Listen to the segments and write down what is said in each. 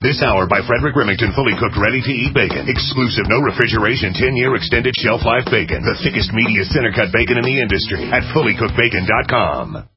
This hour by Frederick Remington, fully cooked, ready-to-eat bacon. Exclusive, no refrigeration, 10-year extended shelf life bacon. The thickest, meatiest center-cut bacon in the industry at fullycookedbacon.com.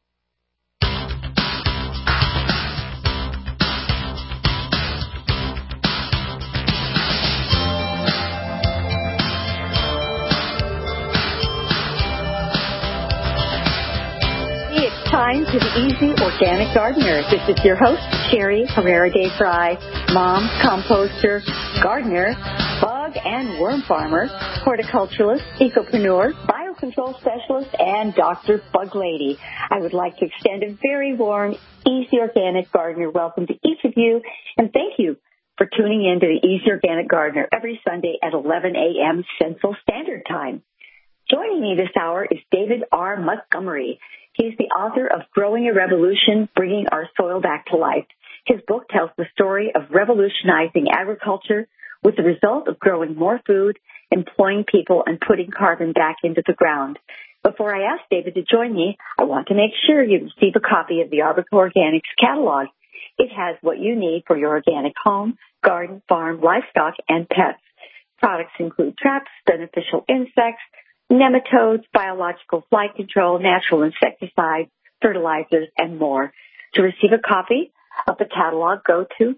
Time to the Easy Organic Gardener. This is your host, Sherry Herrera de Fry, mom, composter, gardener, bug and worm farmer, horticulturalist, ecopreneur, biocontrol specialist, and Dr. Bug Lady. I would like to extend a very warm, Easy Organic Gardener welcome to each of you, and thank you for tuning in to the Easy Organic Gardener every Sunday at 11 a.m. Central Standard Time. Joining me this hour is David R. Montgomery. He's the author of Growing a Revolution, Bringing Our Soil Back to Life. His book tells the story of revolutionizing agriculture with the result of growing more food, employing people, and putting carbon back into the ground. Before I ask David to join me, I want to make sure you receive a copy of the Arbico Organics catalog. It has what you need for your organic home, garden, farm, livestock, and pets. Products include traps, beneficial insects, nematodes, biological fly control, natural insecticides, fertilizers, and more. To receive a copy of the catalog, go to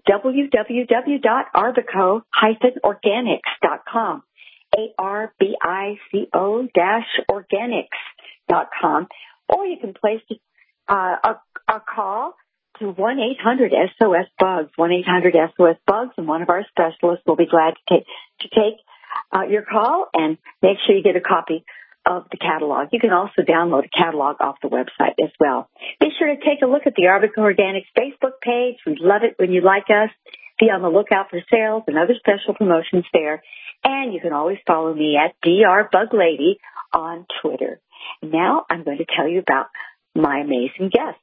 www.arbico-organics.com, ARBICO-organics.com, or you can place a call to 1-800-SOS-BUGS, 1-800-SOS-BUGS, and one of our specialists will be glad to take your call and make sure you get a copy of the catalog. You can also download a catalog off the website as well. Be sure to take a look at the Arbico Organics Facebook page. We'd love it when you like us. Be on the lookout for sales and other special promotions there. And you can always follow me at DrBugLady on Twitter. Now I'm going to tell you about my amazing guest.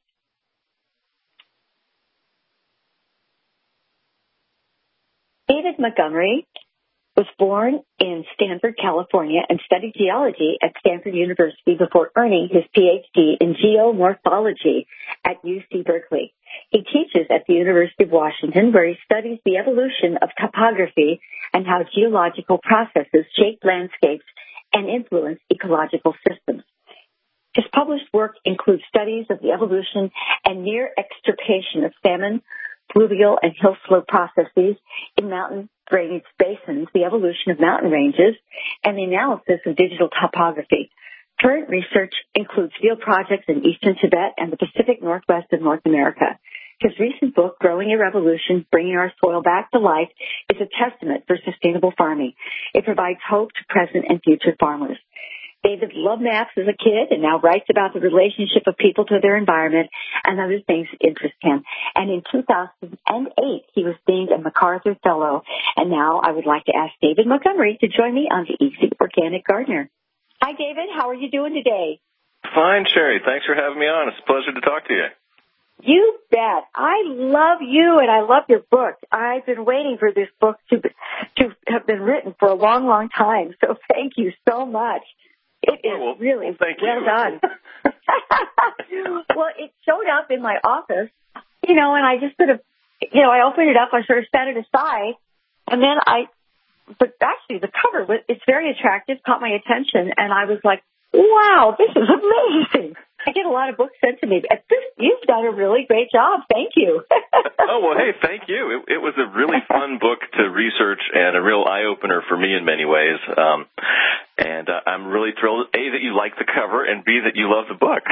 David Montgomery was born in Stanford, California, and studied geology at Stanford University before earning his Ph.D. in geomorphology at UC Berkeley. He teaches at the University of Washington, where he studies the evolution of topography and how geological processes shape landscapes and influence ecological systems. His published work includes studies of the evolution and near extirpation of salmon, fluvial and hill slope processes in mountain drainage basins, the evolution of mountain ranges, and the analysis of digital topography. Current research includes field projects in eastern Tibet and the Pacific Northwest of North America. His recent book, Growing a Revolution, Bringing Our Soil Back to Life, is a testament for sustainable farming. It provides hope to present and future farmers. David loved maps as a kid and now writes about the relationship of people to their environment and other things that interest him. And in 2008, he was named a MacArthur Fellow. And now I would like to ask David Montgomery to join me on the Easy Organic Gardener. Hi, David. How are you doing today? Fine, Sherry. Thanks for having me on. It's a pleasure to talk to you. You bet. I love you and I love your book. I've been waiting for this book to have been written for a long, long time. So thank you so much. It is really well done. Well, it showed up in my office, and I just sort of, I opened it up, I sort of set it aside, and then but actually the cover, it's very attractive, caught my attention, and I was like, wow, this is amazing. I get a lot of books sent to me. You've done a really great job. Thank you. Oh, well, hey, thank you. It was a really fun book to research and a real eye-opener for me in many ways. And I'm really thrilled, A, that you like the cover, and B, that you love the book.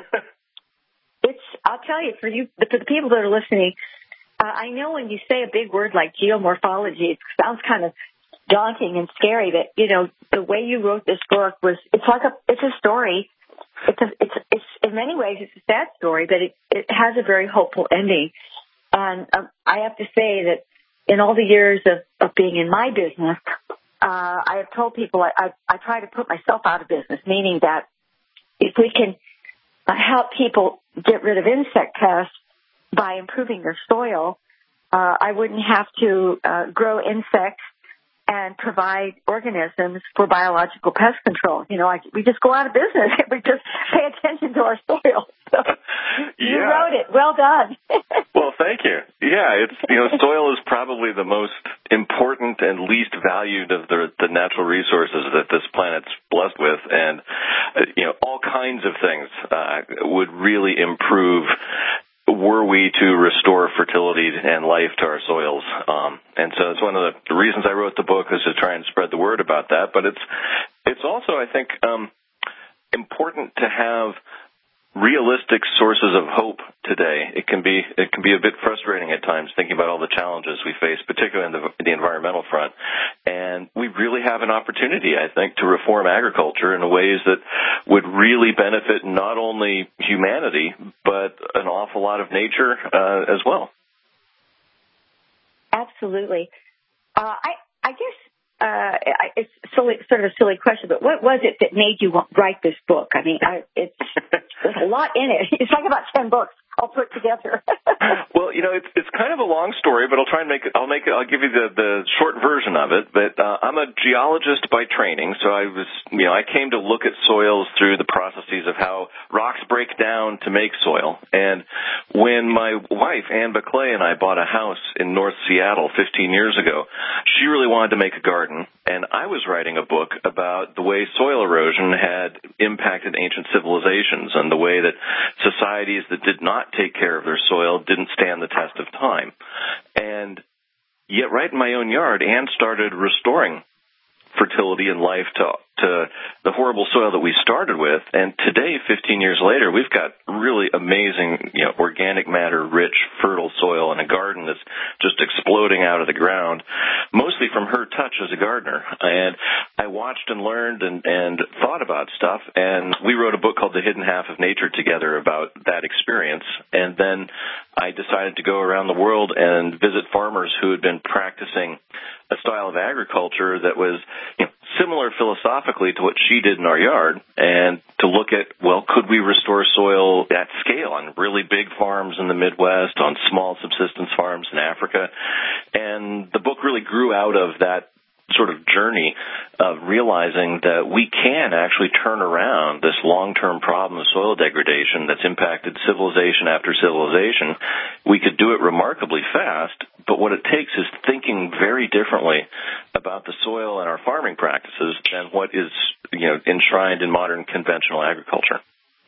I'll tell you, for the people that are listening, I know when you say a big word like geomorphology, it sounds kind of daunting and scary, but, the way you wrote this book it's a story. It's in many ways, it's a sad story, but it has a very hopeful ending. And I have to say that in all the years of being in my business, I have told people I try to put myself out of business, meaning that if we can help people get rid of insect pests by improving their soil, I wouldn't have to grow insects and provide organisms for biological pest control. We just go out of business if we just pay attention to our soil. So you wrote it. Well done. Well, thank you. Yeah, soil is probably the most important and least valued of the natural resources that this planet's blessed with, and all kinds of things would really improve were we to restore fertility and life to our soils. And so it's one of the reasons I wrote the book, is to try and spread the word about that. But it's also, I think, important to have realistic sources of hope today. It can be a bit frustrating at times, thinking about all the challenges we face, particularly in the environmental front. And we really have an opportunity, I think, to reform agriculture in ways that would really benefit not only humanity, but an awful lot of nature as well. Absolutely. I guess it's sort of a silly question, but what was it that made you write this book? I mean, there's a lot in it. It's like about 10 books all put together. Well, it's kind of a long story, but I'll give you the short version of it. But I'm a geologist by training, so I came to look at soils through the processes of how rocks break down to make soil. And when my wife, Ann Baclay, and I bought a house in North Seattle 15 years ago, she really wanted to make a garden, and I was writing a book about the way soil erosion had impacted ancient civilizations and the way that societies that did not take care of their soil didn't stand the test of time. And yet right in my own yard, Ann started restoring fertility and life to the horrible soil that we started with. And today, 15 years later, we've got really amazing, organic matter, rich, fertile soil in a garden that's just exploding out of the ground, mostly from her touch as a gardener. And I watched and learned and thought about stuff, and we wrote a book called The Hidden Half of Nature together about that experience. And then I decided to go around the world and visit farmers who had been practicing a style of agriculture that was similar philosophically to what she did in our yard, and to look at, could we restore soil at scale on really big farms in the Midwest, on small subsistence farms in Africa? And the book really grew out of that sort of journey of realizing that we can actually turn around this long-term problem of soil degradation that's impacted civilization after civilization. We could do it remarkably fast, but what it takes is thinking very differently about the soil and our farming practices than what is, enshrined in modern conventional agriculture.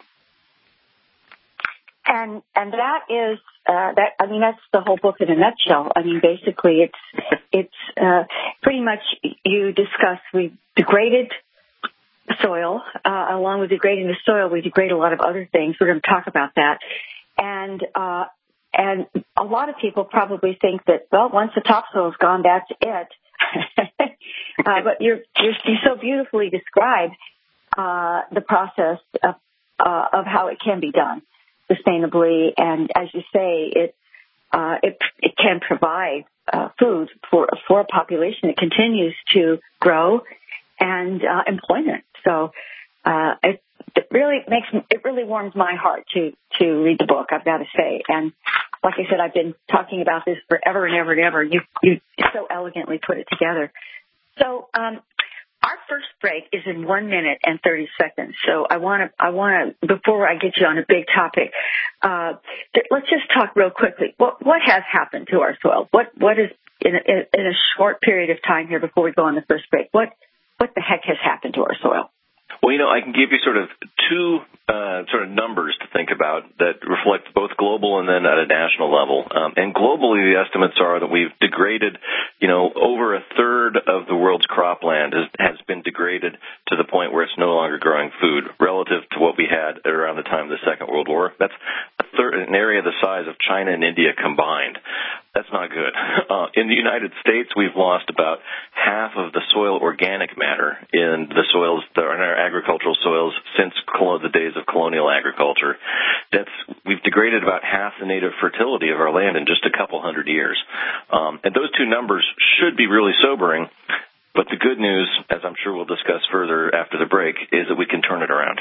And that is that's the whole book in a nutshell. I mean, basically, it's pretty much, you discuss, we degraded soil. Along with degrading the soil, we degrade a lot of other things. We're going to talk about that. And a lot of people probably think that, once the topsoil's gone, that's it. But you so beautifully describe the process of how it can be done sustainably, and as you say, it can provide food for a population that continues to grow, and employment. So it really warms my heart to read the book, I've got to say. And like I said, I've been talking about this forever and ever and ever. You so elegantly put it together. So our first break is in 1 minute and 30 seconds. So I want to, before I get you on a big topic, let's just talk real quickly. What has happened to our soil? What is in a short period of time here before we go on the first break? What the heck has happened to our soil? Well, I can give you sort of two sort of numbers to think about that reflect both global and then at a national level. And globally, the estimates are that we've degraded, over a third of the world's cropland has been degraded to the point where it's no longer growing food relative to what we had around the time of the Second World War. That's an area the size of China and India combined. That's not good. In the United States, we've lost about half of the soil organic matter in the soils, in our agricultural soils, since the days of colonial agriculture. We've degraded about half the native fertility of our land in just a couple hundred years. And those two numbers should be really sobering. But the good news, as I'm sure we'll discuss further after the break, is that we can turn it around.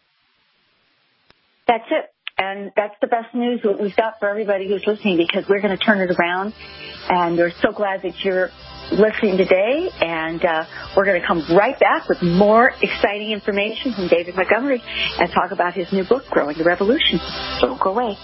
That's it. And that's the best news that we've got for everybody who's listening, because we're going to turn it around. And we're so glad that you're listening today, and we're going to come right back with more exciting information from David Montgomery and talk about his new book, Growing the Revolution. Don't go away.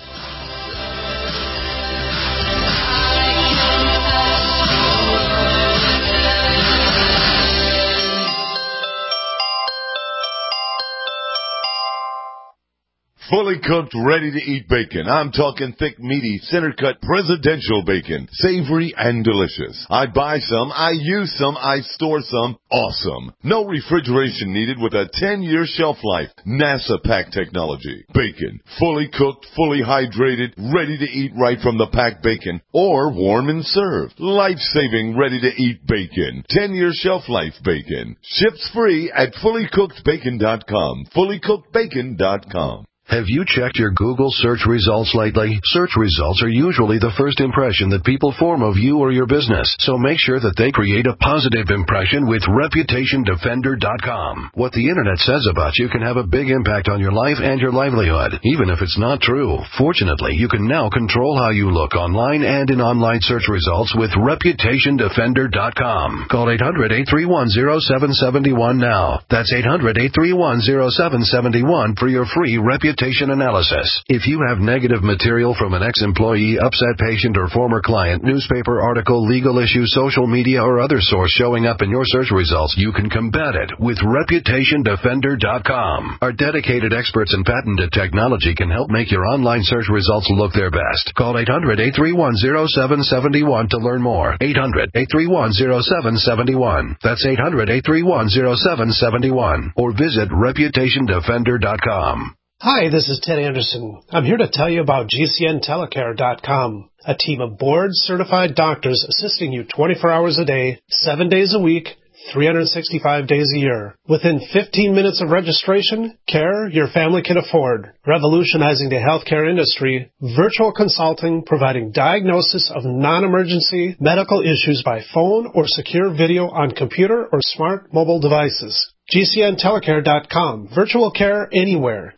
Fully cooked, ready-to-eat bacon. I'm talking thick, meaty, center-cut presidential bacon. Savory and delicious. I buy some, I use some, I store some. Awesome. No refrigeration needed with a 10-year shelf life. NASA pack technology. Bacon. Fully cooked, fully hydrated, ready to eat right from the packed bacon. Or warm and served. Life-saving, ready-to-eat bacon. 10-year shelf life bacon. Ships free at fullycookedbacon.com. Fullycookedbacon.com. Have you checked your Google search results lately? Search results are usually the first impression that people form of you or your business, so make sure that they create a positive impression with ReputationDefender.com. What the Internet says about you can have a big impact on your life and your livelihood, even if it's not true. Fortunately, you can now control how you look online and in online search results with ReputationDefender.com. Call 800-831-0771 now. That's 800-831-0771 for your free reputation analysis. If you have negative material from an ex-employee, upset patient, or former client, newspaper article, legal issue, social media, or other source showing up in your search results, you can combat it with ReputationDefender.com. Our dedicated experts in patented technology can help make your online search results look their best. Call 800-831-0771 to learn more. 800-831-0771. That's 800-831-0771. Or visit ReputationDefender.com. Hi, this is Ted Anderson. I'm here to tell you about GCNtelecare.com, a team of board-certified doctors assisting you 24 hours a day, 7 days a week, 365 days a year. Within 15 minutes of registration, care your family can afford. Revolutionizing the healthcare industry, virtual consulting providing diagnosis of non-emergency medical issues by phone or secure video on computer or smart mobile devices. GCNtelecare.com, virtual care anywhere.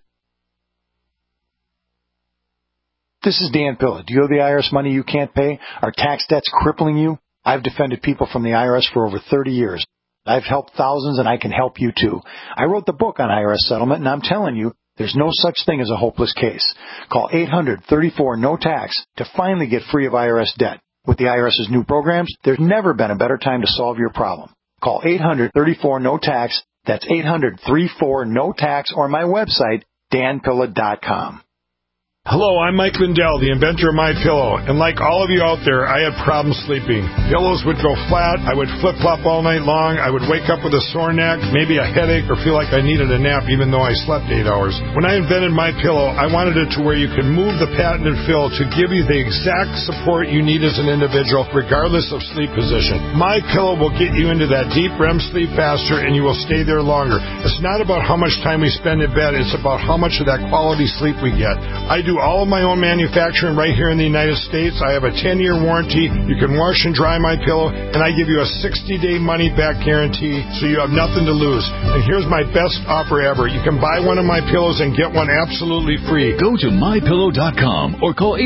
This is Dan Pilla. Do you owe the IRS money you can't pay? Are tax debts crippling you? I've defended people from the IRS for over 30 years. I've helped thousands, and I can help you too. I wrote the book on IRS settlement, and I'm telling you, there's no such thing as a hopeless case. Call 800-34-NO-TAX to finally get free of IRS debt. With the IRS's new programs, there's never been a better time to solve your problem. Call 800-34-NO-TAX. That's 800-34-NO-TAX, or my website, danpilla.com. Hello, I'm Mike Lindell, the inventor of MyPillow, and like all of you out there, I had problems sleeping. Pillows would go flat, I would flip-flop all night long, I would wake up with a sore neck, maybe a headache, or feel like I needed a nap even though I slept 8 hours. When I invented MyPillow, I wanted it to where you could move the patented fill to give you the exact support you need as an individual, regardless of sleep position. MyPillow will get you into that deep REM sleep faster, and you will stay there longer. It's not about how much time we spend in bed, it's about how much of that quality sleep we get. I do all of my own manufacturing right here in the United States. I have a 10-year warranty. You can wash and dry my pillow, and I give you a 60-day money-back guarantee, so you have nothing to lose. And here's my best offer ever. You can buy one of my pillows and get one absolutely free. Go to MyPillow.com or call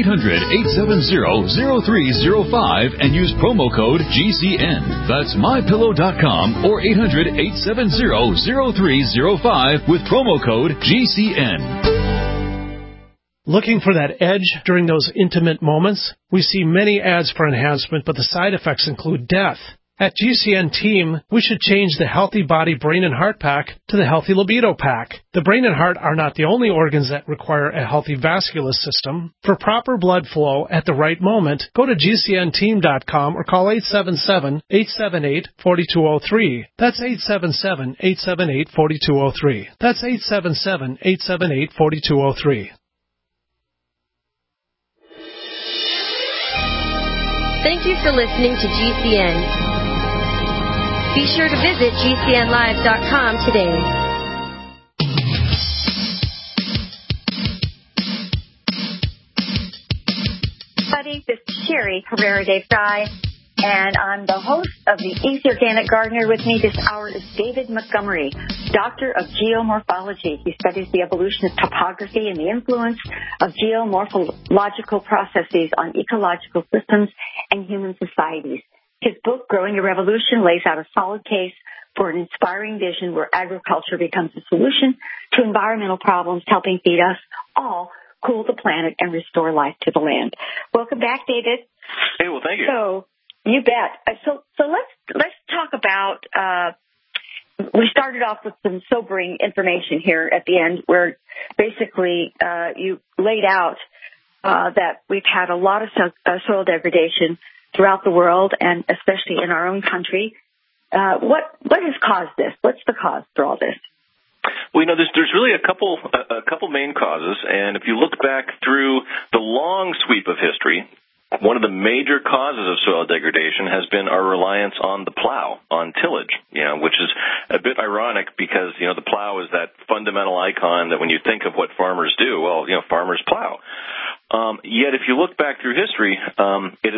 800-870-0305 and use promo code GCN. That's MyPillow.com or 800-870-0305 with promo code GCN. Looking for that edge during those intimate moments? We see many ads for enhancement, but the side effects include death. At GCN Team, we should change the Healthy Body, Brain, and Heart Pack to the Healthy Libido Pack. The brain and heart are not the only organs that require a healthy vascular system. For proper blood flow at the right moment, go to GCNteam.com or call 877-878-4203. That's 877-878-4203. That's 877-878-4203. Thank you for listening to GCN. Be sure to visit GCNlive.com today. Buddy, this is Sherry Herrera de Fry, and I'm the host of the Easy Organic Gardener. With me this hour is David Montgomery, Doctor of Geomorphology. He studies the evolution of topography and the influence of geomorphological processes on ecological systems and human societies. His book, Growing a Revolution, lays out a solid case for an inspiring vision where agriculture becomes a solution to environmental problems, helping feed us all, cool the planet, and restore life to the land. Welcome back, David. Hey, well, thank you. So, you bet. So let's talk about. We started off with some sobering information here at the end, where basically you laid out that we've had a lot of soil degradation throughout the world, and especially in our own country. What has caused this? What's the cause for all this? Well, there's really a couple main causes, and if you look back through the long sweep of history, one of the major causes of soil degradation has been our reliance on the plow, on tillage, which is a bit ironic because, the plow is that fundamental icon that when you think of what farmers do, well, farmers plow. Yet if you look back through history, it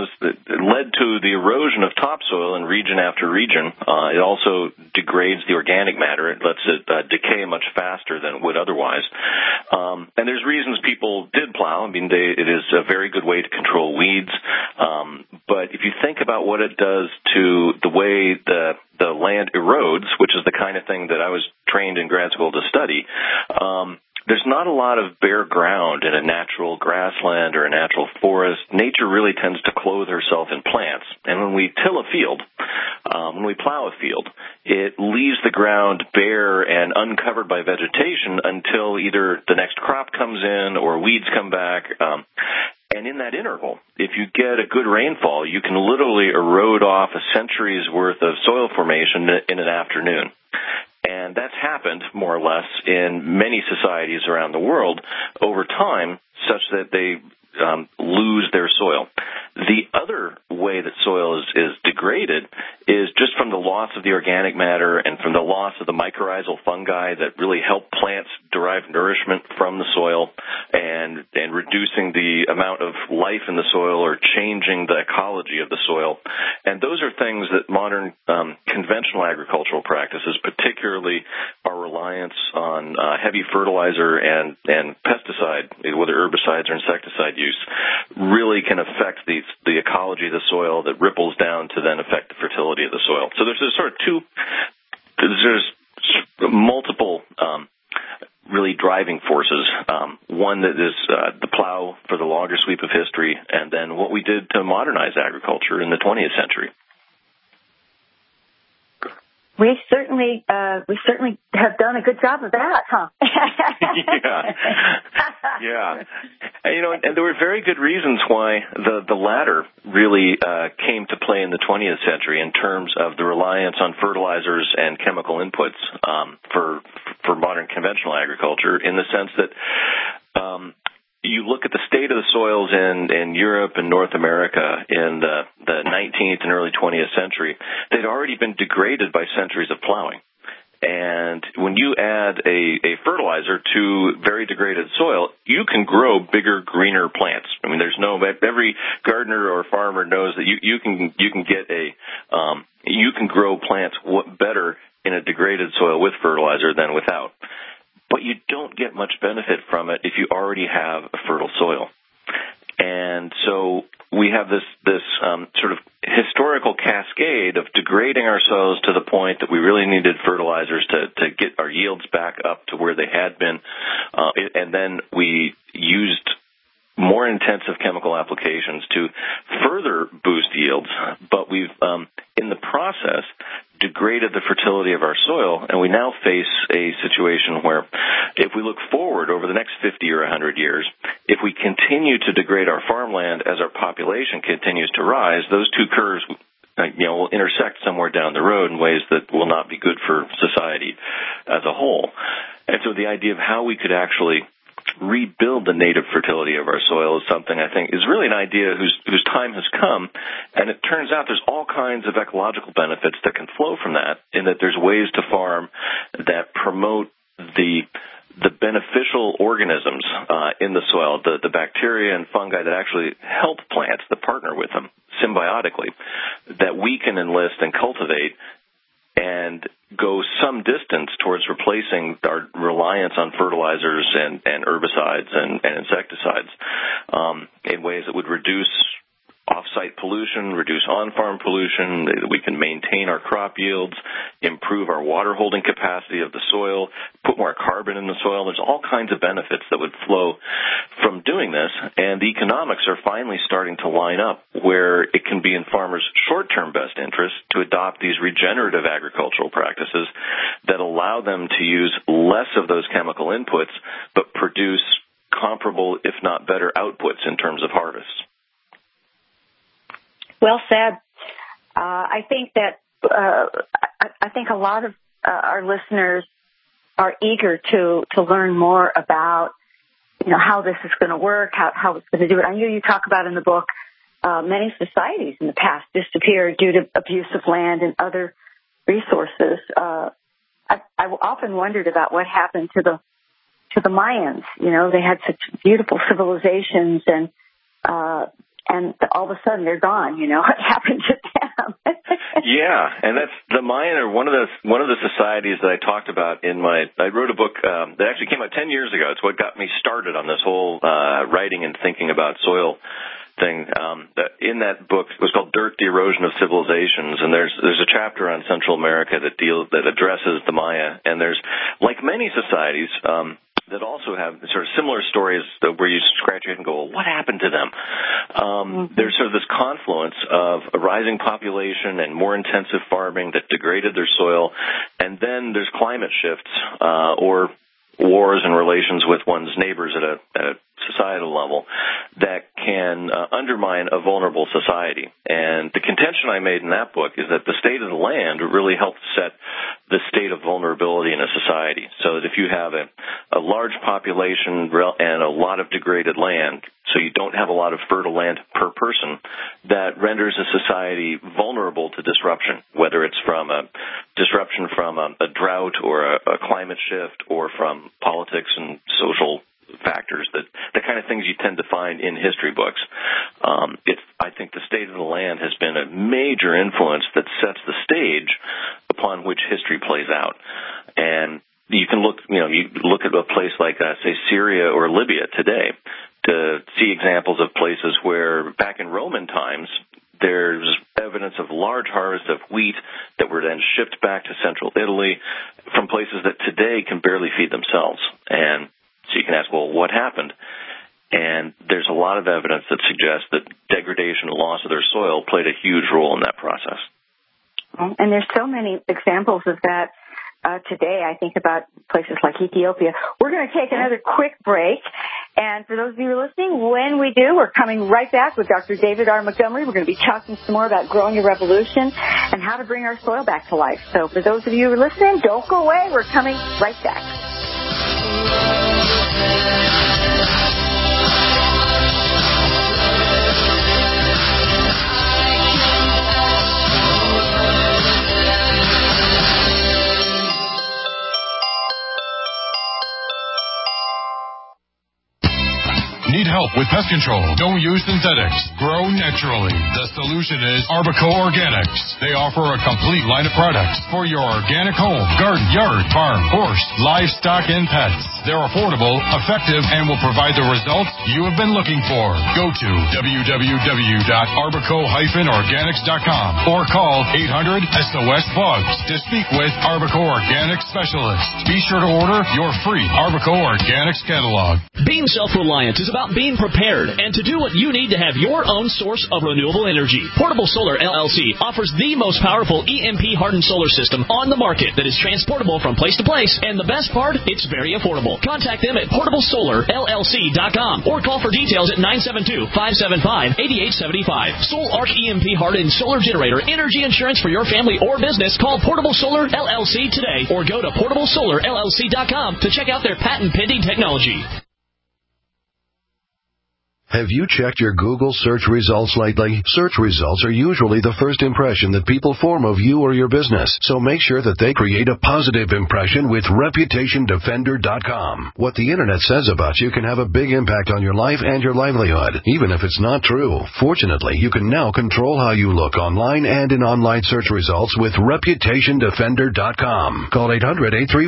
led to the erosion of topsoil in region after region. It also degrades the organic matter. It lets it decay much faster than it would otherwise. And there's reasons people did plow. I mean, it is a very good way to control weeds. But if you think about what it does to the way the land erodes, which is the kind of thing that I was trained in grad school to study, there's not a lot of bare ground in a natural grassland or a natural forest. Nature really tends to clothe herself in plants. And when we till a field, when we plow a field, it leaves the ground bare and uncovered by vegetation until either the next crop comes in or weeds come back. And in that interval, if you get a good rainfall, you can literally erode off a century's worth of soil formation in an afternoon. And that's happened, more or less, in many societies around the world over time, such that they lose their soil. The other way that soil is degraded is just from the loss of the organic matter and from the loss of the mycorrhizal fungi that really help plants derive nourishment from the soil and reducing the amount of life in the soil or changing the ecology of the soil. And those are things that modern conventional agricultural practices, particularly our reliance on heavy fertilizer and pesticide, whether herbicides or insecticide use, really can affect the ecology of the soil that ripples down to then affect the fertility of the soil. So there's multiple really driving forces. One that is the plow for the longer sweep of history, and then what we did to modernize agriculture in the 20th century. We certainly have done a good job of that, huh? Yeah. And there were very good reasons why the latter really came to play in the 20th century in terms of the reliance on fertilizers and chemical inputs for modern conventional agriculture, in the sense that you look at the state of the soils in Europe and North America in the 19th and early 20th century. They'd already been degraded by centuries of plowing. And when you add a fertilizer to very degraded soil, you can grow bigger, greener plants. I mean, every gardener or farmer knows that you can grow plants better in a degraded soil with fertilizer than without. But you don't get much benefit from it if you already have a fertile soil. And so we have this sort of historical cascade of degrading our soils to the point that we really needed fertilizers to get our yields back up to where they had been. And then we used more intensive chemical applications to further boost yields. But we've, in the process, degraded the fertility of our soil, and we now face a situation where if we look forward over the next 50 or 100 years, if we continue to degrade our farmland as our population continues to rise, those two curves will intersect somewhere down the road in ways that will not be good for society as a whole. And so the idea of how we could actually rebuild the native fertility of our soil is something I think is really an idea whose time has come, and it turns out there's all kinds of ecological benefits that can flow from that, in that there's ways to farm that promote the beneficial organisms in the soil, the bacteria and fungi that actually help plants, that partner with them symbiotically, that we can enlist and cultivate and go some distance towards replacing our reliance on fertilizers and herbicides and insecticides in ways that would reduce off-site pollution, reduce on-farm pollution. We can maintain our crop yields, improve our water-holding capacity of the soil, put more carbon in the soil. There's all kinds of benefits that would flow from doing this, and the economics are finally starting to line up where it can be in farmers' short-term best interest to adopt these regenerative agricultural practices that allow them to use less of those chemical inputs but produce comparable, if not better, outputs in terms of harvests. Well said. I think that I think a lot of our listeners are eager to learn more about, how this is going to work, how it's going to do it. I know you talk about in the book many societies in the past disappeared due to abuse of land and other resources. I often wondered about what happened to the Mayans. They had such beautiful civilizations, and all of a sudden they're gone. What happened to them? Yeah, and that's the Mayan are one of the societies that I talked about in I wrote a book that actually came out 10 years ago. It's what got me started on this whole writing and thinking about soil thing. In that book, it was called Dirt, the Erosion of Civilizations, and there's a chapter on Central America that addresses the Maya, and there's, like many societies, that also have sort of similar stories where you scratch your head and go, well, what happened to them? There's sort of this confluence of a rising population and more intensive farming that degraded their soil, and then there's climate shifts or wars and relations with one's neighbors at a societal level that can undermine a vulnerable society. And the contention I made in that book is that the state of the land really helps set the state of vulnerability in a society. So that if you have a large population and a lot of degraded land, so you don't have a lot of fertile land per person, that renders a society vulnerable to disruption, whether it's from a disruption from a drought or a climate shift or from politics and social factors, the kind of things you tend to find in history books. I think the state of the land has been a major influence that sets the stage upon which history plays out. And you can look at a place like, say, Syria or Libya today to see examples of places where back in Roman times, there's evidence of large harvests of wheat that were then shipped back to central Italy from places that today can barely feed themselves. And so you can ask, well, what happened? And there's a lot of evidence that suggests that degradation and loss of their soil played a huge role in that process. And there's so many examples of that today. I think about places like Ethiopia. We're going to take another quick break. And for those of you who are listening, when we do, we're coming right back with Dr. David R. Montgomery. We're going to be talking some more about growing a revolution and how to bring our soil back to life. So for those of you who are listening, don't go away. We're coming right back. Need help with pest control? Don't use synthetics. Grow naturally. The solution is Arbico Organics. They offer a complete line of products for your organic home, garden, yard, farm, horse, livestock, and pets. They're affordable, effective, and will provide the results you have been looking for. Go to www.arbico-organics.com or call 800-SOS-BUGS to speak with Arbico Organics specialists. Be sure to order your free Arbico Organics catalog. Being self-reliant is about being prepared and to do what you need to have your own source of renewable energy. Portable Solar LLC offers the most powerful EMP-hardened solar system on the market that is transportable from place to place, and the best part, it's very affordable. Contact them at portablesolarllc.com or call for details at 972-575-8875. Soul Arc EMP-hardened solar generator energy insurance for your family or business. Call Portable Solar LLC today or go to portablesolarllc.com to check out their patent-pending technology. Have you checked your Google search results lately? Search results are usually the first impression that people form of you or your business, so make sure that they create a positive impression with ReputationDefender.com. What the Internet says about you can have a big impact on your life and your livelihood, even if it's not true. Fortunately, you can now control how you look online and in online search results with ReputationDefender.com. Call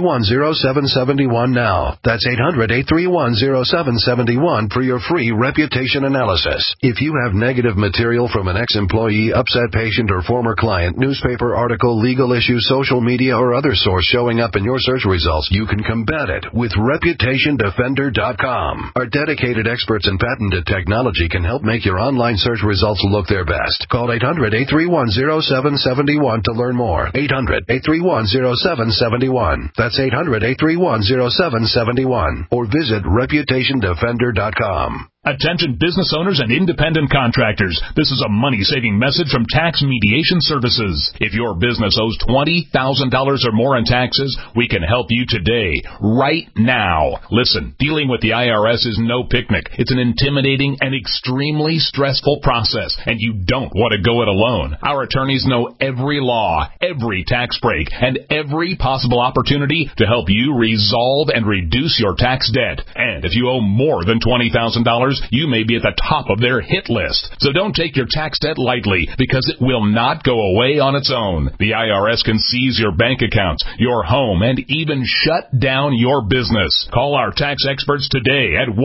800-831-0771 now. That's 800-831-0771 for your free Reputation reputation analysis. If you have negative material from an ex-employee, upset patient, or former client, newspaper article, legal issue, social media, or other source showing up in your search results, you can combat it with ReputationDefender.com. Our dedicated experts in patented technology can help make your online search results look their best. Call 800-831-0771 to learn more. 800-831-0771. That's 800-831-0771. Or visit ReputationDefender.com. Attention business owners and independent contractors. This is a money-saving message from Tax Mediation Services. If your business owes $20,000 or more in taxes, we can help you today, right now. Listen, dealing with the IRS is no picnic. It's an intimidating and extremely stressful process, and you don't want to go it alone. Our attorneys know every law, every tax break, and every possible opportunity to help you resolve and reduce your tax debt. And if you owe more than $20,000, you may be at the top of their hit list. So don't take your tax debt lightly, because it will not go away on its own. The IRS can seize your bank accounts, your home, and even shut down your business. Call our tax experts today at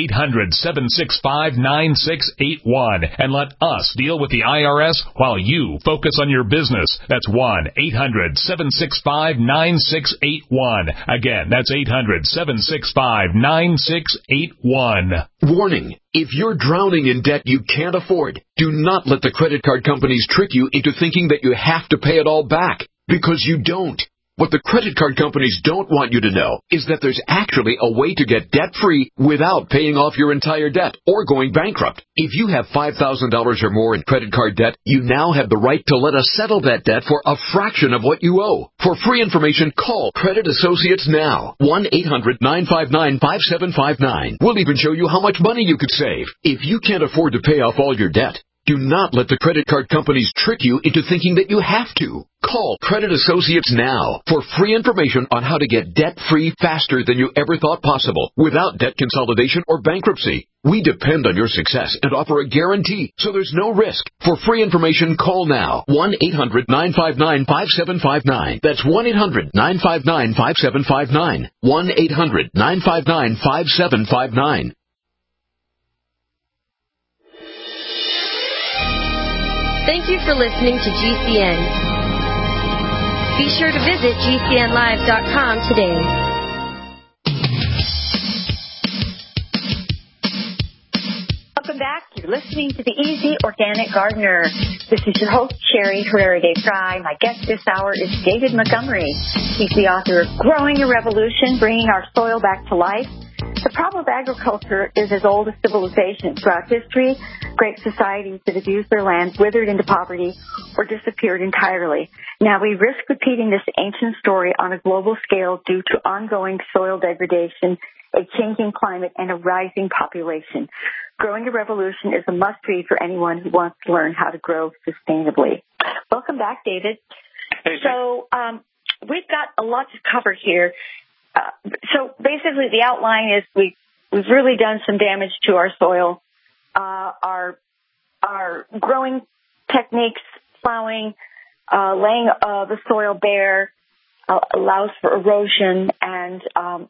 1-800-765-9681 and let us deal with the IRS while you focus on your business. That's 1-800-765-9681. Again, that's 800-765-9681. Warning. If you're drowning in debt you can't afford, do not let the credit card companies trick you into thinking that you have to pay it all back, because you don't. What the credit card companies don't want you to know is that there's actually a way to get debt-free without paying off your entire debt or going bankrupt. If you have $5,000 or more in credit card debt, you now have the right to let us settle that debt for a fraction of what you owe. For free information, call Credit Associates now. 1-800-959-5759. We'll even show you how much money you could save. If you can't afford to pay off all your debt, do not let the credit card companies trick you into thinking that you have to. Call Credit Associates now for free information on how to get debt-free faster than you ever thought possible without debt consolidation or bankruptcy. We depend on your success and offer a guarantee, so there's no risk. For free information, call now. 1-800-959-5759. That's 1-800-959-5759. 1-800-959-5759. Thank you for listening to GCN. Be sure to visit GCNlive.com today. Welcome back. You're listening to the Easy Organic Gardener. This is your host, Sherry Herrera de Fry. My guest this hour is David Montgomery. He's the author of Growing a Revolution, Bringing Our Soil Back to Life. The problem of agriculture is as old as civilization. Throughout history, great societies that have used their lands withered into poverty or disappeared entirely. Now we risk repeating this ancient story on a global scale due to ongoing soil degradation, a changing climate, and a rising population. Growing a Revolution is a must-read for anyone who wants to learn how to grow sustainably. Welcome back, David. Hey, so we've got a lot to cover here. So basically the outline is we've really done some damage to our soil. Our growing techniques, plowing, laying the soil bare allows for erosion, and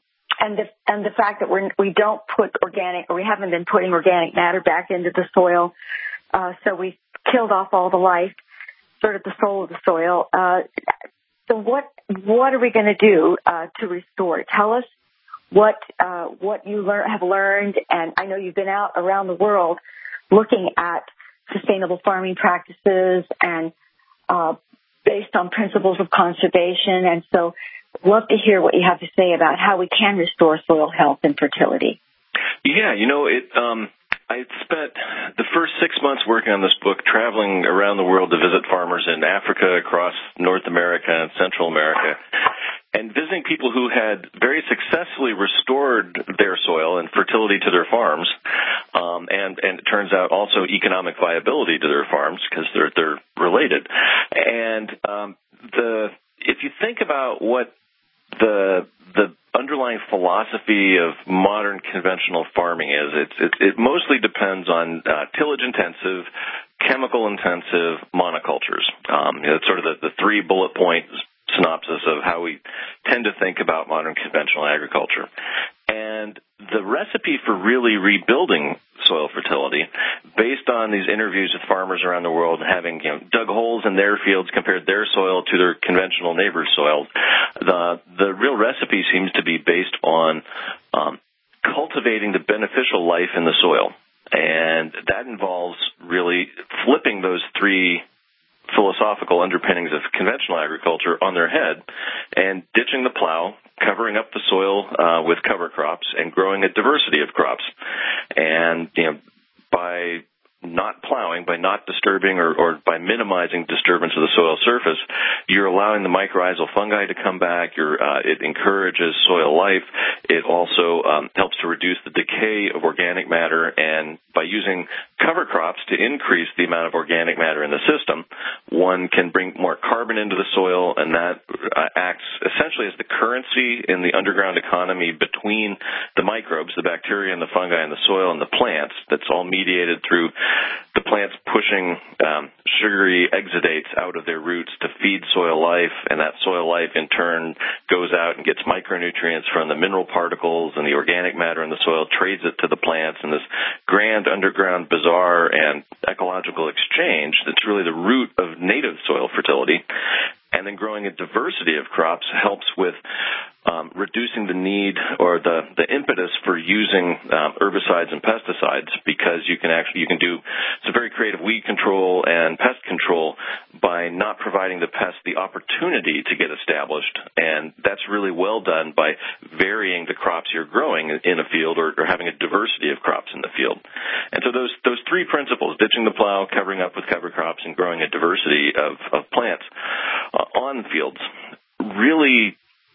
the fact that we don't put organic, or we haven't been putting organic matter back into the soil, so we've killed off all the life, sort of the soul of the soil. So what are we going to do to restore it? Tell us what you have learned, and I know you've been out around the world looking at sustainable farming practices and based on principles of conservation, and so I'd love to hear what you have to say about how we can restore soil health and fertility. Yeah, I spent the first 6 months working on this book, traveling around the world to visit farmers in Africa, across North America and Central America, and visiting people who had very successfully restored their soil and fertility to their farms, and it turns out also economic viability to their farms, because they're related. And if you think about what the underlying philosophy of modern conventional farming is, it mostly depends on tillage-intensive, chemical-intensive monocultures. It's sort of the three bullet point synopsis of how we tend to think about modern conventional agriculture. And the recipe for really rebuilding soil fertility, based on these interviews with farmers around the world, having dug holes in their fields, compared their soil to their conventional neighbors' soil, the real recipe seems to be based on cultivating the beneficial life in the soil. And that involves really flipping those three philosophical underpinnings of conventional agriculture on their head and ditching the plow, covering up the soil with cover crops, and growing a diversity of crops. And by not plowing, by not disturbing or by minimizing disturbance of the soil surface, you're allowing the mycorrhizal fungi to come back. It encourages soil life. It also helps to reduce the decay of organic matter, and by using cover crops to increase the amount of organic matter in the system, one can bring more carbon into the soil, and that acts essentially as the currency in the underground economy between the microbes, the bacteria and the fungi in the soil, and the plants. That's all mediated through the plants pushing sugary exudates out of their roots to feed soil life, and that soil life in turn goes out and gets micronutrients from the mineral particles and the organic matter in the soil, trades it to the plants in this grand underground, bizarre, and ecological exchange that's really the root of native soil fertility. And then growing a diversity of crops helps with reducing the need or the impetus for using herbicides and pesticides, because you can do some very creative weed control and pest control by not providing the pest the opportunity to get established. And that's really well done by varying the crops you're growing in a field, or having a diversity of crops in the field. And so those three principles, ditching the plow, covering up with cover crops, and growing a diversity of plants on fields, really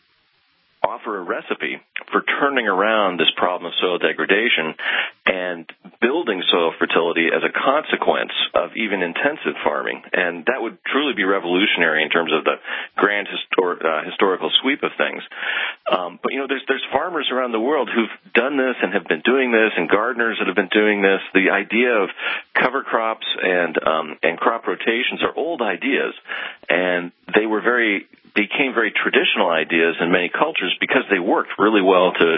offer a recipe for turning around this problem of soil degradation and building soil fertility as a consequence of even intensive farming. And that would truly be revolutionary in terms of the grand historical sweep of things. But there's farmers around the world who've done this and have been doing this, and gardeners that have been doing this. The idea of cover crops and crop rotations are old ideas, and they became very traditional ideas in many cultures because they worked really well to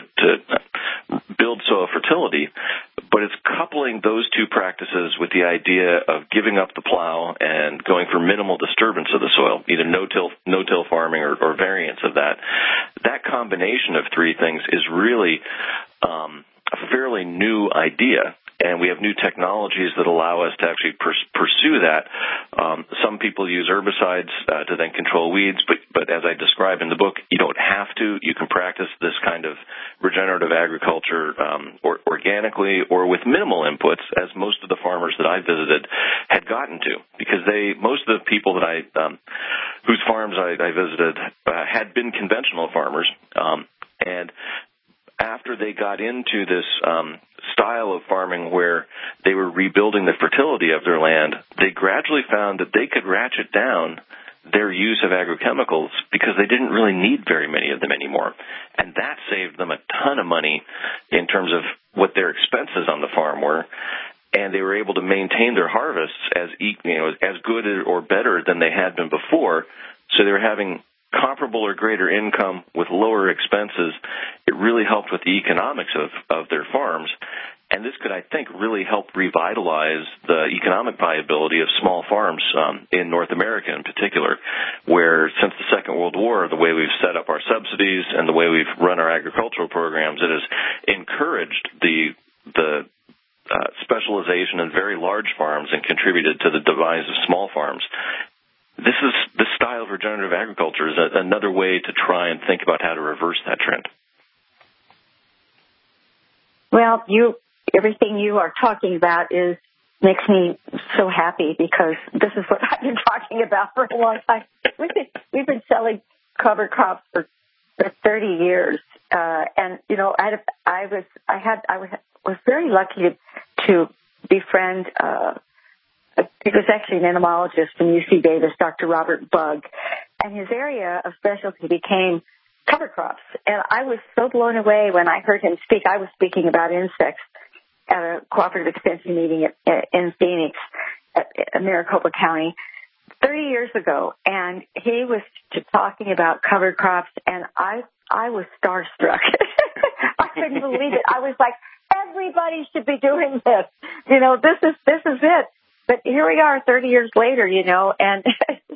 build soil fertility. But it's coupling those two practices with the idea of giving up the plow and going for minimal disturbance of the soil, either no-till farming or variants of that. That combination of three things is really a fairly new idea. And we have new technologies that allow us to actually pursue that. Some people use herbicides to then control weeds, but as I describe in the book, you don't have to. You can practice this kind of regenerative agriculture organically or with minimal inputs, as most of the farmers that I visited had gotten to, because most of the people that whose farms I visited had been conventional farmers, and after they got into this style of farming where they were rebuilding the fertility of their land, they gradually found that they could ratchet down their use of agrochemicals because they didn't really need very many of them anymore. And that saved them a ton of money in terms of what their expenses on the farm were. And they were able to maintain their harvests as good or better than they had been before. So they were having comparable or greater income with lower expenses. It really helped with the economics of their farms. And this could, I think, really help revitalize the economic viability of small farms in North America in particular, where since the Second World War, the way we've set up our subsidies and the way we've run our agricultural programs, it has encouraged the specialization in very large farms and contributed to the demise of small farms. This style of regenerative agriculture is another way to try and think about how to reverse that trend. Well, everything you are talking about makes me so happy, because this is what I've been talking about for a long time. We've been selling cover crops for 30 years, and I was very lucky to befriend. He was actually an entomologist from UC Davis, Dr. Robert Bugg, and his area of specialty became cover crops. And I was so blown away when I heard him speak. I was speaking about insects at a cooperative extension meeting in Phoenix, at Maricopa County, 30 years ago, and he was talking about cover crops, and I was starstruck. I couldn't believe it. I was like, everybody should be doing this. You know, this is it. But here we are 30 years later, you know, and,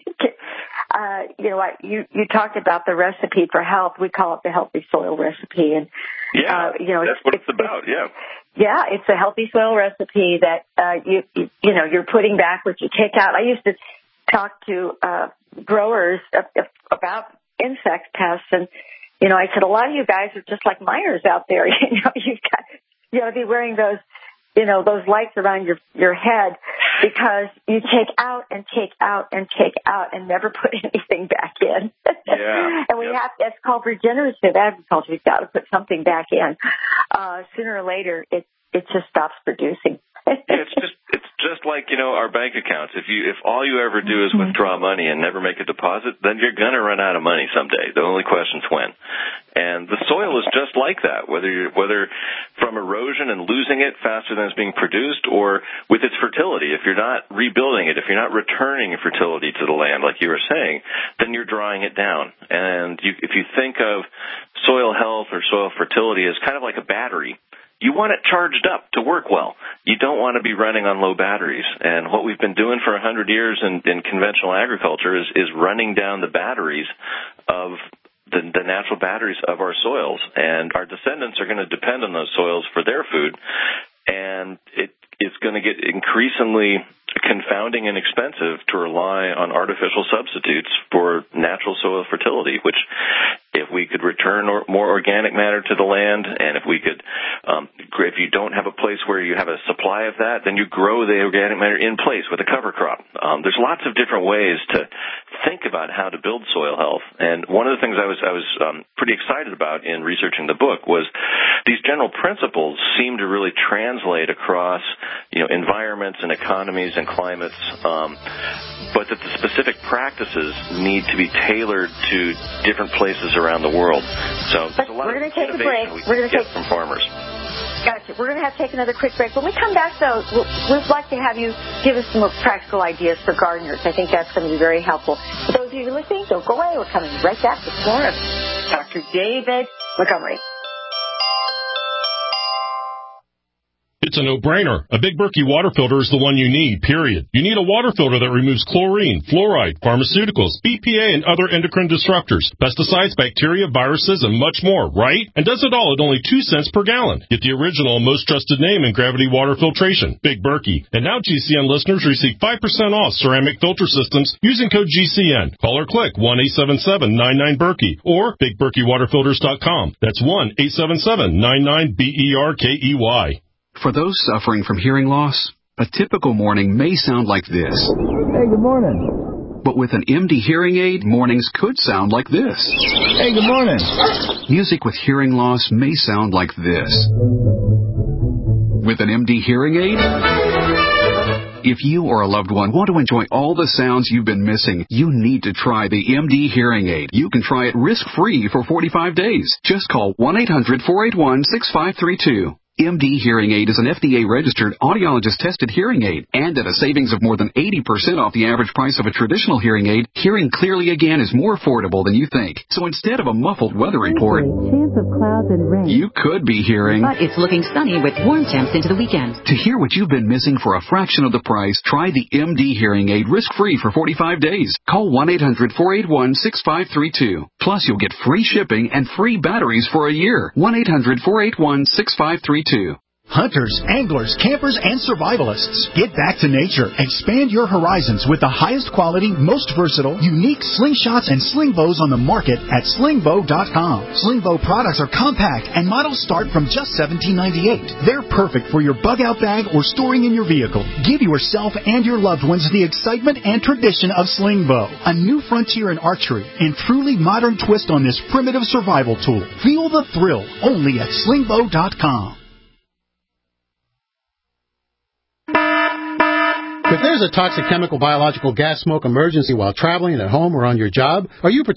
you know, you talked about the recipe for health. We call it the healthy soil recipe. And, you know, that's what it's about, yeah. Yeah, it's a healthy soil recipe that, you know, you're putting back what you take out. I used to talk to growers about insect pests, and, you know, I said, a lot of you guys are just like miners out there. You know, you got to be wearing those, you know, those lights around your head, because you take out and take out and take out and never put anything back in. Yeah. And it's called regenerative agriculture. We've got to put something back in. Sooner or later, it just stops producing. It's just like, you know, our bank accounts. If all you ever do is withdraw money and never make a deposit, then you're going to run out of money someday. The only question's when. And the soil is just like that, whether from erosion and losing it faster than it's being produced, or with its fertility. If you're not rebuilding it, if you're not returning fertility to the land, like you were saying, then you're drawing it down. And if you think of soil health or soil fertility as kind of like a battery, you want it charged up to work well. You don't want to be running on low batteries. And what we've been doing for 100 years in conventional agriculture is running down the batteries of the natural batteries of our soils. And our descendants are going to depend on those soils for their food. And it's going to get increasingly confounding and expensive to rely on artificial substitutes for natural soil fertility, which if we could return more organic matter to the land, and if you don't have a place where you have a supply of that, then you grow the organic matter in place with a cover crop. There's lots of different ways to think about how to build soil health. And one of the things I was pretty excited about in researching the book was these general principles seem to really translate across, you know, environments and economies and climates, but that the specific practices need to be tailored to different places around the world. So there's a lot of innovation we can get from farmers. Gotcha. We're going to have to take another quick break. When we come back, though, we'd like to have you give us some more practical ideas for gardeners. I think that's going to be very helpful. For those of you listening, don't go away. We're coming right back with more of Dr. David Montgomery. It's a no-brainer. A Big Berkey water filter is the one you need, period. You need a water filter that removes chlorine, fluoride, pharmaceuticals, BPA, and other endocrine disruptors, pesticides, bacteria, viruses, and much more, right? And does it all at only 2 cents per gallon. Get the original and most trusted name in gravity water filtration, Big Berkey. And now GCN listeners receive 5% off ceramic filter systems using code GCN. Call or click 1-877-99-BERKEY or BigBerkeyWaterFilters.com. That's 1-877-99-BERKEY. For those suffering from hearing loss, a typical morning may sound like this. Hey, good morning. But with an MD hearing aid, mornings could sound like this. Hey, good morning. Music with hearing loss may sound like this. With an MD hearing aid, if you or a loved one want to enjoy all the sounds you've been missing, you need to try the MD hearing aid. You can try it risk-free for 45 days. Just call 1-800-481-6532. MD Hearing Aid is an FDA-registered, audiologist-tested hearing aid, and at a savings of more than 80% off the average price of a traditional hearing aid, hearing clearly again is more affordable than you think. So instead of a muffled weather report, chance of clouds and rain, you could be hearing, but it's looking sunny with warm temps into the weekend. To hear what you've been missing for a fraction of the price, try the MD Hearing Aid risk-free for 45 days. Call 1-800-481-6532. Plus, you'll get free shipping and free batteries for a year. 1-800-481-6532. Hunters, anglers, campers, and survivalists. Get back to nature. Expand your horizons with the highest quality, most versatile, unique slingshots and sling bows on the market at slingbow.com. Slingbow products are compact and models start from just $17.98. They're perfect for your bug-out bag or storing in your vehicle. Give yourself and your loved ones the excitement and tradition of Slingbow, a new frontier in archery and truly modern twist on this primitive survival tool. Feel the thrill only at slingbow.com. If there's a toxic chemical, biological, gas smoke emergency while traveling at home or on your job, are you protected?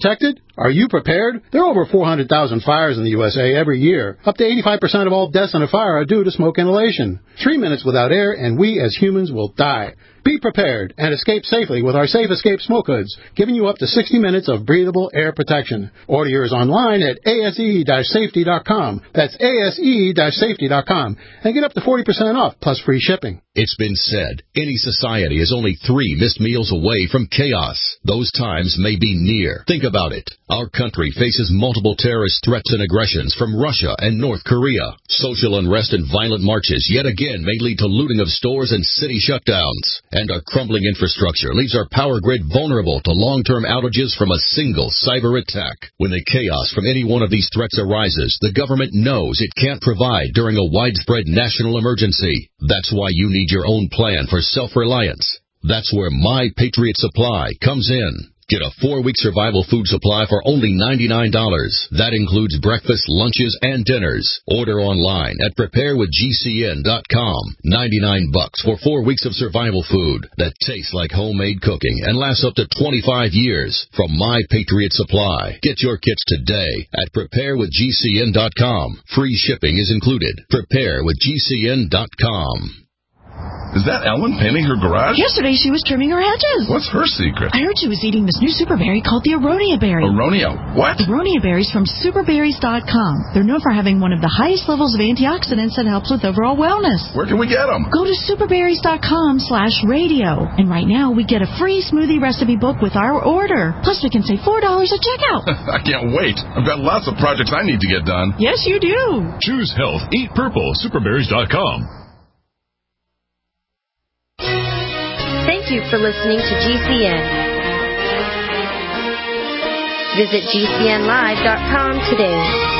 Are you prepared? There are over 400,000 fires in the USA every year. Up to 85% of all deaths in a fire are due to smoke inhalation. 3 minutes without air, and we as humans will die. Be prepared and escape safely with our Safe Escape smoke hoods, giving you up to 60 minutes of breathable air protection. Order yours online at ase-safety.com. That's ase-safety.com. And get up to 40% off, plus free shipping. It's been said, any society is only 3 missed meals away from chaos. Those times may be near. Think about it. Our country faces multiple terrorist threats and aggressions from Russia and North Korea. Social unrest and violent marches yet again may lead to looting of stores and city shutdowns. And our crumbling infrastructure leaves our power grid vulnerable to long-term outages from a single cyber attack. When the chaos from any one of these threats arises, the government knows it can't provide during a widespread national emergency. That's why you need your own plan for self-reliance. That's where My Patriot Supply comes in. Get a 4-week survival food supply for only $99. That includes breakfast, lunches, and dinners. Order online at preparewithgcn.com. $99 for 4 weeks of survival food that tastes like homemade cooking and lasts up to 25 years from My Patriot Supply. Get your kits today at preparewithgcn.com. Free shipping is included. Preparewithgcn.com. Is that Ellen painting her garage? Yesterday she was trimming her hedges. What's her secret? I heard she was eating this new super berry called the Aronia berry. Aronia? What? Aronia berries from superberries.com. They're known for having one of the highest levels of antioxidants that helps with overall wellness. Where can we get them? Go to superberries.com/radio. And right now we get a free smoothie recipe book with our order. Plus we can save $4 at checkout. I can't wait. I've got lots of projects I need to get done. Yes, you do. Choose health. Eat purple. Superberries.com. Thank you for listening to GCN. Visit GCNlive.com today.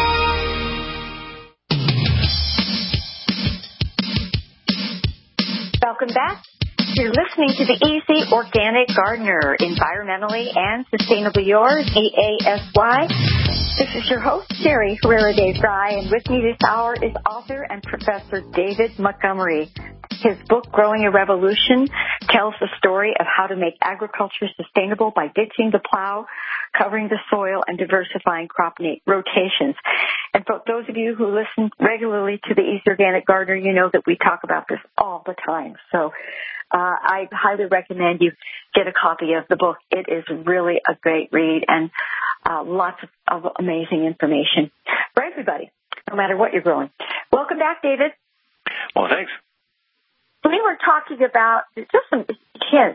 Welcome back. You're listening to the Easy Organic Gardener, environmentally and sustainably yours, EASY. This is your host, Sherry Herrera de Fry, and with me this hour is author and Professor David Montgomery. His book, Growing a Revolution, tells the story of how to make agriculture sustainable by ditching the plow, covering the soil, and diversifying crop rotations. And for those of you who listen regularly to the Easy Organic Gardener, you know that we talk about this all the time. So I highly recommend you get a copy of the book. It is really a great read and lots of amazing information for everybody, no matter what you're growing. Welcome back, David. Well, thanks. We were talking about just some tips,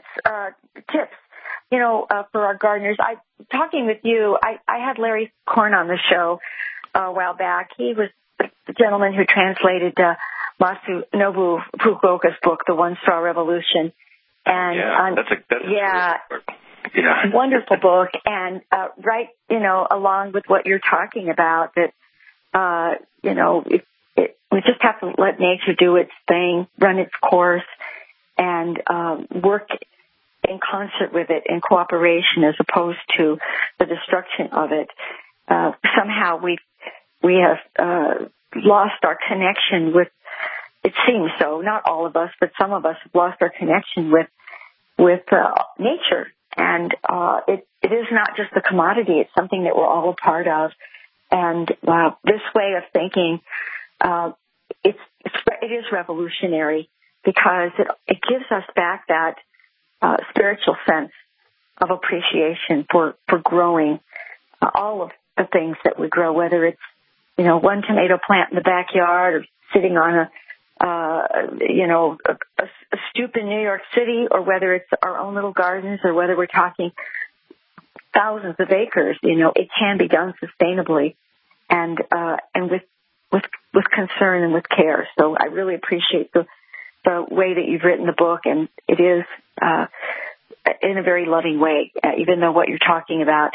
for our gardeners. Talking with you, I had Larry Korn on the show a while back. He was the gentleman who translated Masanobu Fukuoka's book, The One Straw Revolution. And that's a wonderful book. And along with what you're talking about, that we just have to let nature do its thing, run its course, and work in concert with it, in cooperation, as opposed to the destruction of it. Somehow we have lost our connection with. It seems so. Not all of us, but some of us have lost our connection with nature, and it is not just a commodity. It's something that we're all a part of, and this way of thinking. It is revolutionary because it gives us back that spiritual sense of appreciation for growing all of the things that we grow, whether it's one tomato plant in the backyard or sitting on a stoop in New York City, or whether it's our own little gardens, or whether we're talking thousands of acres. It can be done sustainably and with concern and with care. So I really appreciate the way that you've written the book, and it is in a very loving way, even though what you're talking about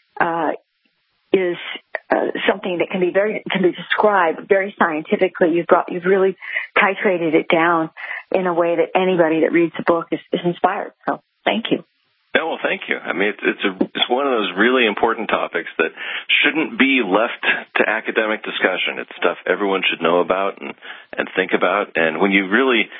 is something that can be described very scientifically. You've really titrated it down in a way that anybody that reads the book is inspired. So thank you. No, well, thank you. I mean, it's one of those really important topics that shouldn't be left to academic discussion. It's stuff everyone should know about and think about. And when you really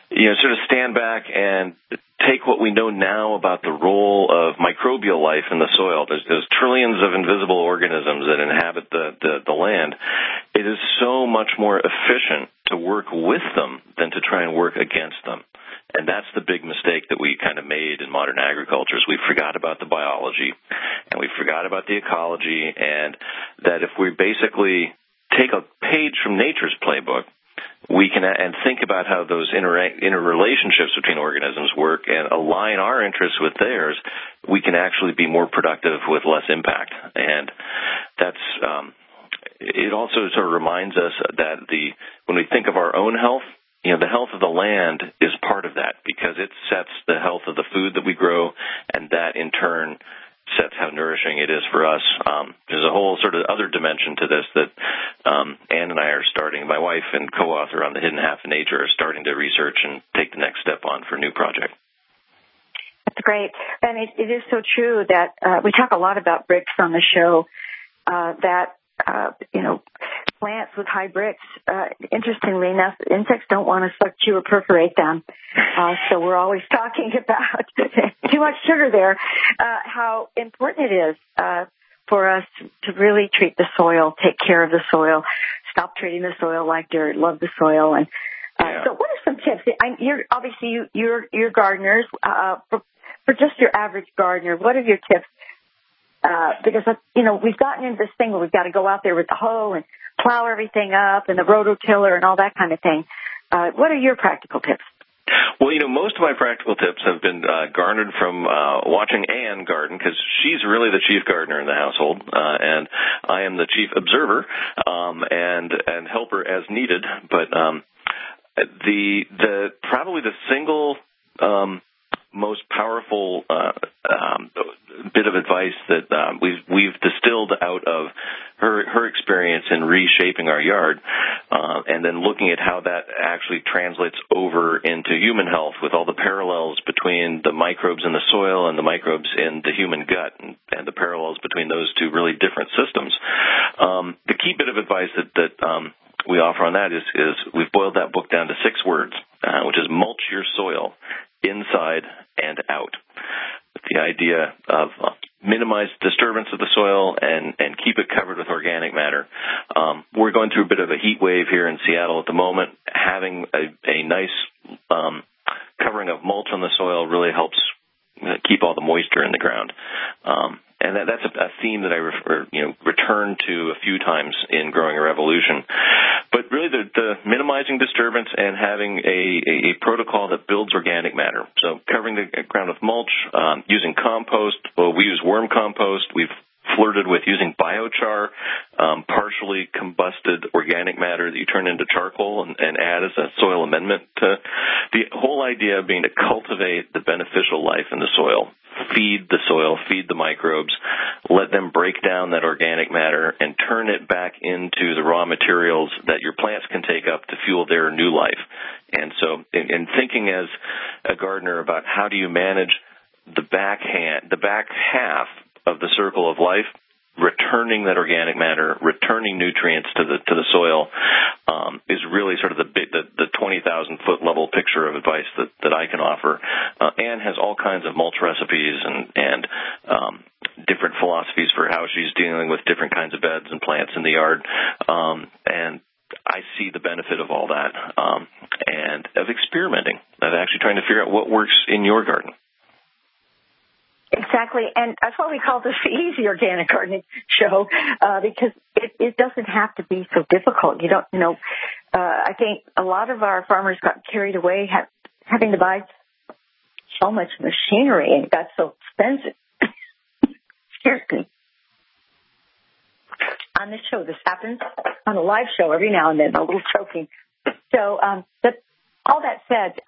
sort of stand back and take what we know now about the role of microbial life in the soil. There's trillions of invisible organisms that inhabit the land. It is so much more efficient to work with them than to try and work against them. And that's the big mistake that we kind of made in modern agriculture is we forgot about the biology and we forgot about the ecology, and that if we basically take a page from nature's playbook, we can and think about how those interrelationships between organisms work and align our interests with theirs, we can actually be more productive with less impact. And that's it also sort of reminds us that when we think of our own health, the health of the land is part of that because it sets the health of the food that we grow, and that in turn sets how nourishing it is for us. There's a whole sort of other dimension to this that Ann and I are starting. My wife and co-author on The Hidden Half of Nature are starting to research and take the next step on for a new project. That's great. And it is so true that we talk a lot about bricks on the show, that plants with high bricks, interestingly enough, insects don't want to suck, chew, or perforate them. So we're always talking about too much sugar there, how important it is for us to really treat the soil, take care of the soil, stop treating the soil like dirt, love the soil. And so what are some tips? You're gardeners. For just your average gardener, what are your tips? Because, we've gotten into this thing where we've got to go out there with the hoe and plow everything up and the rototiller and all that kind of thing. What are your practical tips? Well, most of my practical tips have been garnered from watching Ann garden, because she's really the chief gardener in the household, and I am the chief observer and helper as needed. But probably the single most powerful bit of advice that we've distilled out of her experience in reshaping our yard, and then looking at how that actually translates over into human health with all the parallels between the microbes in the soil and the microbes in the human gut, and the parallels between those two really different systems. The key bit of advice that we offer on that is we've boiled that book down to 6 words, which is mulch your soil inside and out. The idea of minimize disturbance of the soil and keep it covered with organic matter. We're going through a bit of a heat wave here in Seattle at the moment. Having a nice covering of mulch on the soil really helps keep all the moisture in the ground. And that's a theme that I return to a few times in Growing a Revolution. But really the minimizing disturbance and having a protocol that builds organic matter. So covering the ground with mulch, using compost. Well, we use worm compost. We've flirted with using biochar, partially combusted organic matter that you turn into charcoal and add as a soil amendment. The whole idea being to cultivate the beneficial life in the soil. Feed the soil, feed the microbes, let them break down that organic matter and turn it back into the raw materials that your plants can take up to fuel their new life. And so in thinking as a gardener about how do you manage the back half of the circle of life, returning that organic matter, returning nutrients to the soil, is really sort of the 20,000-foot level picture of advice that I can offer. Ann has all kinds of mulch recipes and different philosophies for how she's dealing with different kinds of beds and plants in the yard. And I see the benefit of all that, and of experimenting, of actually trying to figure out what works in your garden. Exactly, and that's why we call this the Easy Organic Gardening Show, because it doesn't have to be so difficult. I think a lot of our farmers got carried away having to buy so much machinery, and it got so expensive. Excuse me. On this show, this happens on a live show every now and then, a little choking. So, all that said,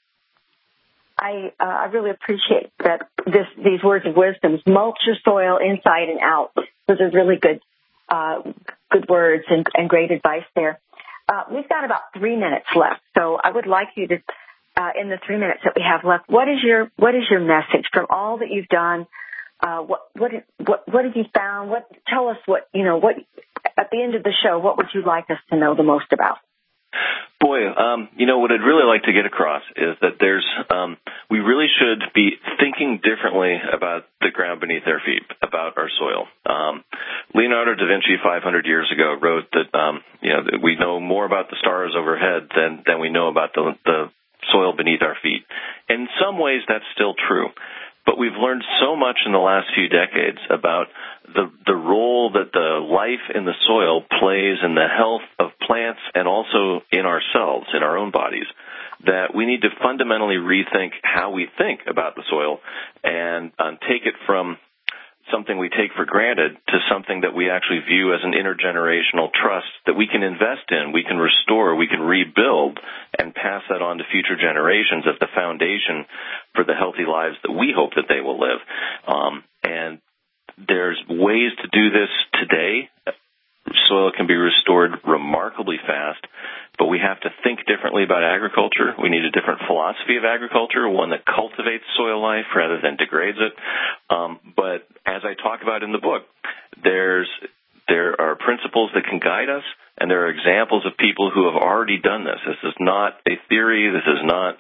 I really appreciate that these words of wisdom, mulch your soil inside and out. Those are really good words and great advice there. We've got about 3 minutes left, so I would like you to, in the 3 minutes that we have left, what is your message from all that you've done? What have you found? Tell us what at the end of the show, what would you like us to know the most about? Boy, what I'd really like to get across is that we really should be thinking differently about the ground beneath our feet, about our soil. Leonardo da Vinci 500 years ago wrote that, that we know more about the stars overhead than we know about the soil beneath our feet. In some ways, that's still true. But we've learned so much in the last few decades about the role that the life in the soil plays in the health of plants and also in ourselves, in our own bodies, that we need to fundamentally rethink how we think about the soil and take it from something we take for granted to something that we actually view as an intergenerational trust that we can invest in, we can restore, we can rebuild, and pass that on to future generations as the foundation for the healthy lives that we hope that they will live. And there's ways to do this today. Soil can be restored remarkably fast, but we have to think differently about agriculture. We need a different philosophy of agriculture, one that cultivates soil life rather than degrades it. But as I talk about in the book, there are principles that can guide us, and there are examples of people who have already done this. This is not a theory. This is not,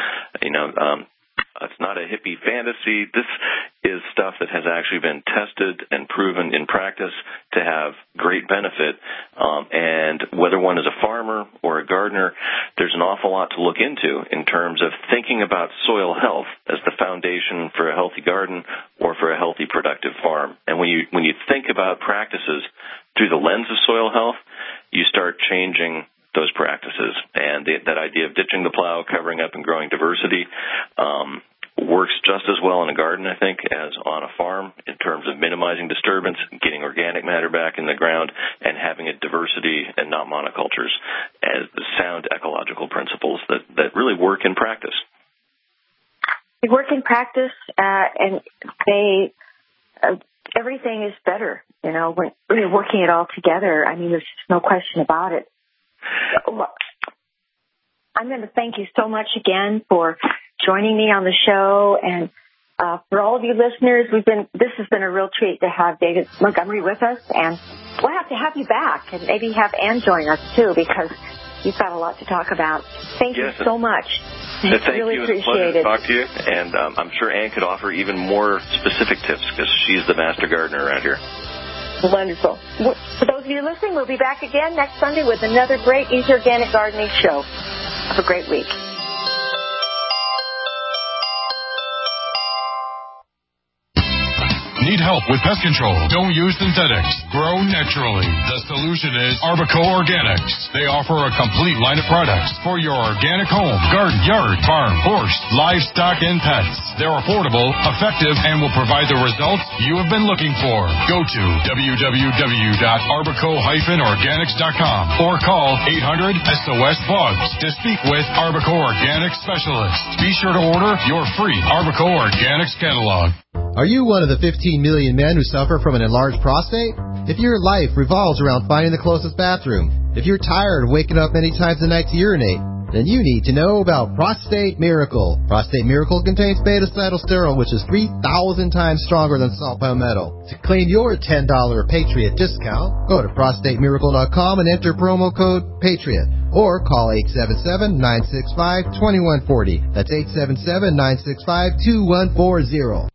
it's not a hippie fantasy. This is stuff that has actually been tested and proven in practice to have great benefit. And whether one is a farmer or a gardener, there's an awful lot to look into in terms of thinking about soil health as the foundation for a healthy garden or for a healthy, productive farm. And when you think about practices through the lens of soil health, you start changing those practices. And that idea of ditching the plow, covering up, and growing diversity works just as well in a garden, I think, as on a farm in terms of minimizing disturbance, getting organic matter back in the ground, and having a diversity and not monocultures as the sound ecological principles that really work in practice. They work in practice, and everything is better, when you're working it all together. I mean, there's just no question about it. I'm going to thank you so much again for joining me on the show, and for all of you listeners, this has been a real treat to have David Montgomery with us, and we'll have to have you back and maybe have Ann join us too, because you've got a lot to talk about. Thank you so much. Thank really you. Appreciate it's a pleasure it. to talk to you, and I'm sure Ann could offer even more specific tips because she's the master gardener around here. Wonderful. For those of you listening, we'll be back again next Sunday with another great Easy Organic Gardening show. Have a great week. Need help with pest control? Don't use synthetics. Grow naturally. The solution is Arbico Organics. They offer a complete line of products for your organic home, garden, yard, farm, horse, livestock, and pets. They're affordable, effective, and will provide the results you have been looking for. Go to www.arbico-organics.com or call 800-SOS-BUGS to speak with Arbico Organics specialists. Be sure to order your free Arbico Organics catalog. Are you one of the 15 million men who suffer from an enlarged prostate? If your life revolves around finding the closest bathroom, if you're tired of waking up many times a night to urinate, then you need to know about Prostate Miracle. Prostate Miracle contains beta-cytosterol, which is 3,000 times stronger than salt palmetto. To claim your $10 Patriot discount, go to prostatemiracle.com and enter promo code PATRIOT. Or call 877-965-2140. That's 877-965-2140.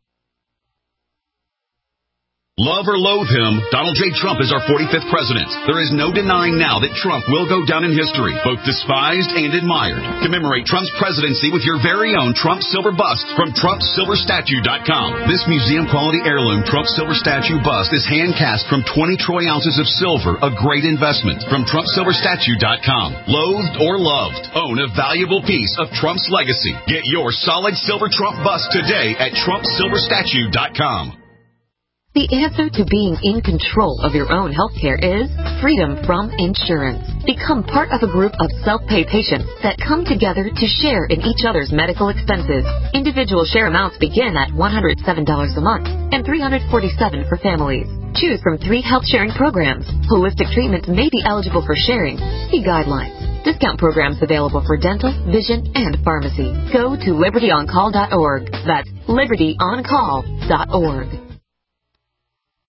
Love or loathe him, Donald J. Trump is our 45th president. There is no denying now that Trump will go down in history, both despised and admired. Commemorate Trump's presidency with your very own Trump Silver Bust from TrumpSilverStatue.com. This museum-quality heirloom Trump Silver Statue bust is hand-cast from 20 troy ounces of silver, a great investment from TrumpSilverStatue.com. Loathed or loved, own a valuable piece of Trump's legacy. Get your solid silver Trump bust today at TrumpSilverStatue.com. The answer to being in control of your own healthcare is freedom from insurance. Become part of a group of self-pay patients that come together to share in each other's medical expenses. Individual share amounts begin at $107 a month and $347 for families. Choose from 3 health-sharing programs. Holistic treatments may be eligible for sharing. See guidelines. Discount programs available for dental, vision, and pharmacy. Go to libertyoncall.org. That's libertyoncall.org.